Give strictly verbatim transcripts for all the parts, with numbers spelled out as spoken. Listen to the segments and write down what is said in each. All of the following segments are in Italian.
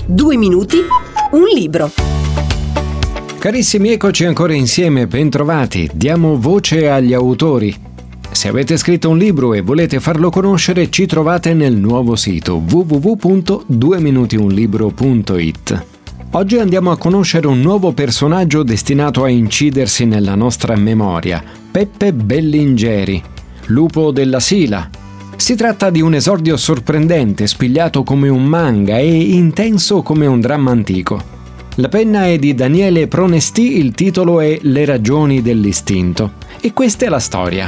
Due minuti, un libro. Carissimi, eccoci ancora insieme, bentrovati. Diamo voce agli autori. Se avete scritto un libro e volete farlo conoscere, ci trovate nel nuovo sito w w w punto due minuti un libro punto i t. Oggi andiamo a conoscere un nuovo personaggio destinato a incidersi nella nostra memoria, Peppe Bellingeri, lupo della Sila. Si tratta di un esordio sorprendente, spigliato come un manga e intenso come un dramma antico. La penna è di Daniele Pronesti, il titolo è Le ragioni dell'istinto. E questa è la storia.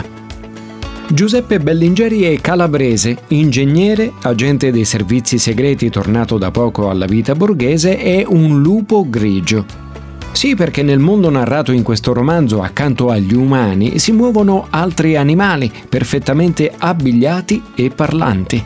Giuseppe Bellingeri è calabrese, ingegnere, agente dei servizi segreti tornato da poco alla vita borghese e un lupo grigio. Sì, perché nel mondo narrato in questo romanzo, accanto agli umani, si muovono altri animali perfettamente abbigliati e parlanti.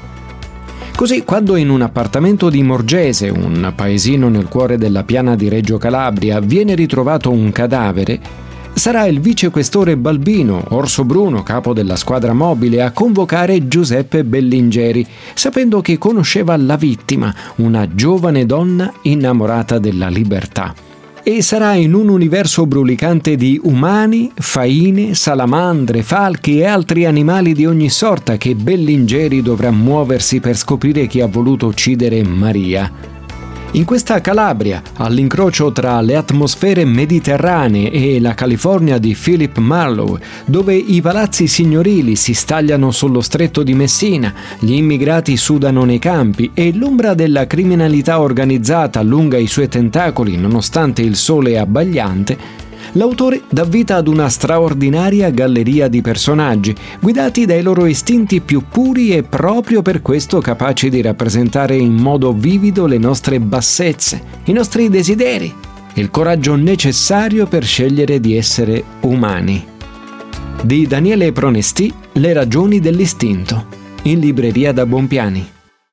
Così, quando in un appartamento di Morgese, un paesino nel cuore della piana di Reggio Calabria, viene ritrovato un cadavere, sarà il vicequestore Balbino, Orso Bruno, capo della squadra mobile, a convocare Giuseppe Bellingeri, sapendo che conosceva la vittima, una giovane donna innamorata della libertà. E sarà in un universo brulicante di umani, faine, salamandre, falchi e altri animali di ogni sorta che Bellingeri dovrà muoversi per scoprire chi ha voluto uccidere Maria. In questa Calabria, all'incrocio tra le atmosfere mediterranee e la California di Philip Marlowe, dove i palazzi signorili si stagliano sullo stretto di Messina, gli immigrati sudano nei campi e l'ombra della criminalità organizzata allunga i suoi tentacoli nonostante il sole abbagliante, l'autore dà vita ad una straordinaria galleria di personaggi, guidati dai loro istinti più puri e proprio per questo capaci di rappresentare in modo vivido le nostre bassezze, i nostri desideri, il coraggio necessario per scegliere di essere umani. Di Daniele Pronesti, Le ragioni dell'istinto, in libreria da Bompiani.